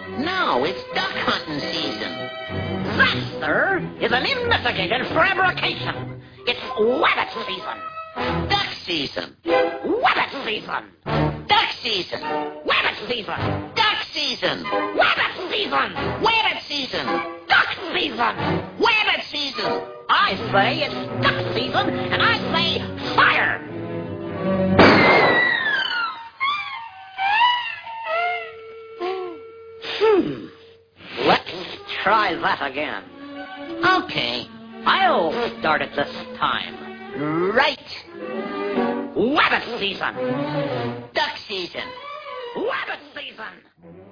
No, it's duck hunting season. That, sir, is an investigated fabrication. It's wabbit season. Duck season. Wabbit season. Duck season. Wabbit season. Duck season. Wabbit season. Wabbit season. Duck season. Wabbit season. I say it's duck season, and I say fire. Let's try that again. Okay. I'll start it this time. Right. Wabbit season. Duck season. Wabbit season.